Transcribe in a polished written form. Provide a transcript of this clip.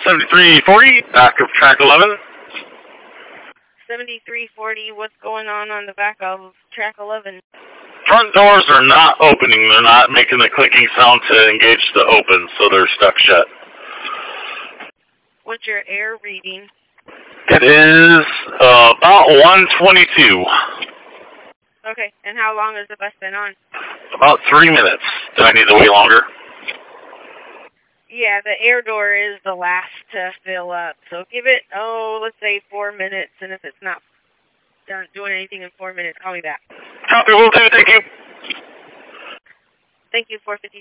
7340, back of track 11. 7340, what's going on the back of track 11? Front doors are not opening. They're not making the clicking sound to engage to open, so they're stuck shut. What's your air reading? It is about 122. Okay, and how long has the bus been on? About 3 minutes. Do I need to wait longer? Yeah, the air door is the last to fill up. So give it, let's say 4 minutes, and if it's not done doing anything in 4 minutes, call me back. Copy, will do. Thank you. Thank you, 450.